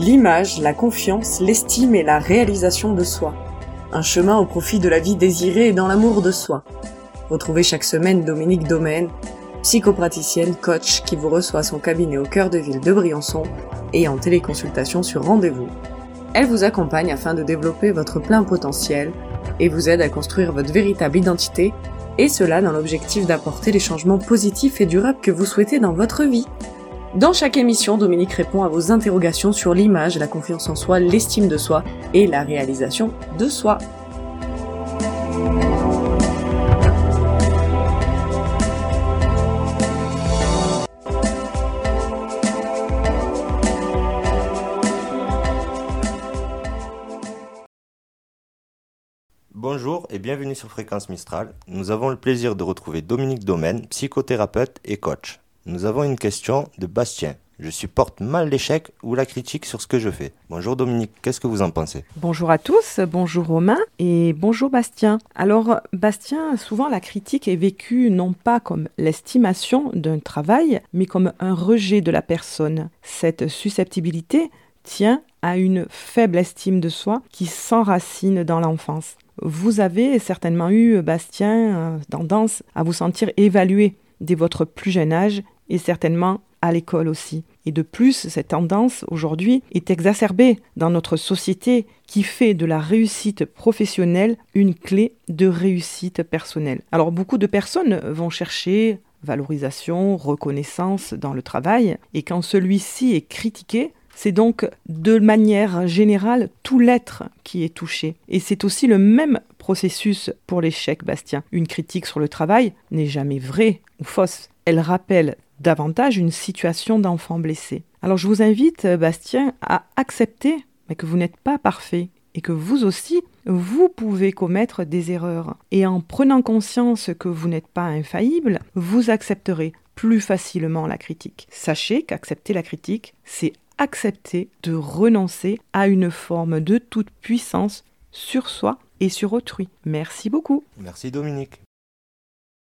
L'image, la confiance, l'estime et la réalisation de soi. Un chemin au profit de la vie désirée et dans l'amour de soi. Retrouvez chaque semaine Dominique Domaine, psychopraticienne, coach qui vous reçoit à son cabinet au cœur de ville de Briançon et en téléconsultation sur rendez-vous. Elle vous accompagne afin de développer votre plein potentiel et vous aide à construire votre véritable identité, et cela dans l'objectif d'apporter les changements positifs et durables que vous souhaitez dans votre vie. Dans chaque émission, Dominique répond à vos interrogations sur l'image, la confiance en soi, l'estime de soi et la réalisation de soi. Bonjour et bienvenue sur Fréquence Mistral. Nous avons le plaisir de retrouver Dominique Domaine, psychothérapeute et coach. Nous avons une question de Bastien. Je supporte mal l'échec ou la critique sur ce que je fais. Bonjour Dominique, qu'est-ce que vous en pensez ? Bonjour à tous, bonjour Romain et bonjour Bastien. Alors Bastien, souvent la critique est vécue non pas comme l'estimation d'un travail, mais comme un rejet de la personne. Cette susceptibilité tient à une faible estime de soi qui s'enracine dans l'enfance. Vous avez certainement eu, Bastien, tendance à vous sentir évalué dès votre plus jeune âge et certainement à l'école aussi. Et de plus, cette tendance aujourd'hui est exacerbée dans notre société qui fait de la réussite professionnelle une clé de réussite personnelle. Alors beaucoup de personnes vont chercher valorisation, reconnaissance dans le travail, et quand celui-ci est critiqué, c'est donc de manière générale tout l'être qui est touché. Et c'est aussi le même processus pour l'échec, Bastien. Une critique sur le travail n'est jamais vraie ou fausse. Elle rappelle davantage une situation d'enfant blessé. Alors je vous invite, Bastien, à accepter que vous n'êtes pas parfait et que vous aussi, vous pouvez commettre des erreurs. Et en prenant conscience que vous n'êtes pas infaillible, vous accepterez plus facilement la critique. Sachez qu'accepter la critique, c'est accepter de renoncer à une forme de toute puissance sur soi et sur autrui. Merci beaucoup. Merci Dominique.